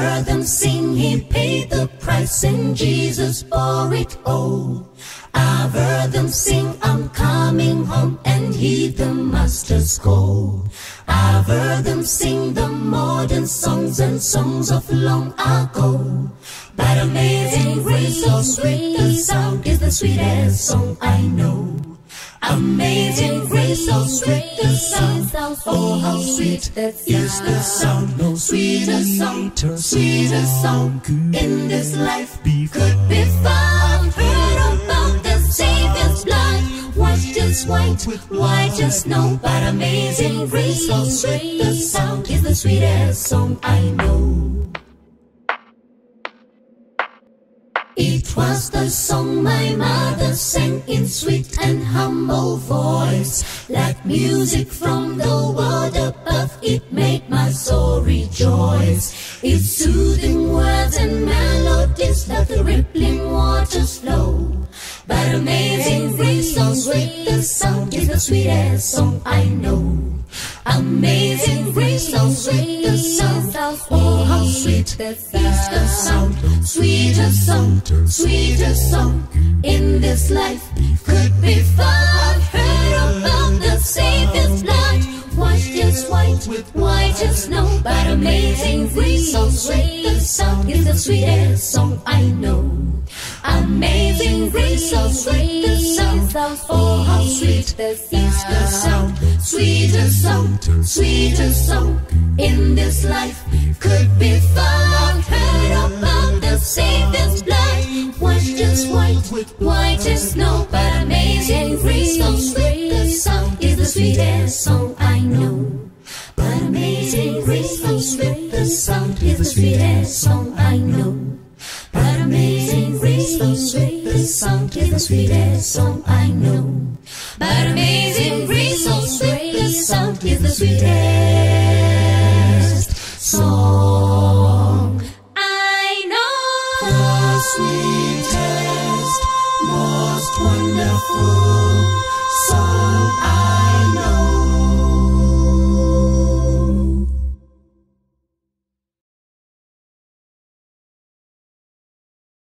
heard them sing, he paid the price and Jesus bore it all. I've heard them sing, I'm coming home, and heed the master's call. I've heard them sing the modern songs and songs of long ago. But Amazing Grace, so sweet the sound, is the sweetest song I know. Amazing Grace, so sweet the sound, oh how sweet is the sound. No sweeter song, sweeter song in this life could be found. Heard about the Savior's blood, washed as white as snow. But Amazing Grace, so sweet the sound, is the sweetest song I know. It was the song my mother sang in sweet and humble voice. Like music from the world above, it made my soul rejoice. Its soothing words and melodies like the rippling waters flow. But Amazing Grace, so sweet the sound, is the sweetest song I know. Amazing Grace, so sweet the sound, oh how sweet is the sound. Sweeter song in this life could be found. Heard about the Savior's blood, washed as white as snow. But Amazing Grace, so sweet the sound, is the sweetest song I know. Amazing Grace, so sweet the sound, oh how sweet is the sound. Sweeter song in this life could be found. Heard about the Savior's blood, washed as white as snow. But Amazing Grace, so sweet the sound, is the sweetest song I know. But Amazing Grace, so sweet the sound, is the sweetest song I know. But Amazing Grace, so sweet the sound, is the sweetest song I know. But Amazing Grace, so sweet the sound, is the sweetest song I know. The sweetest, most wonderful.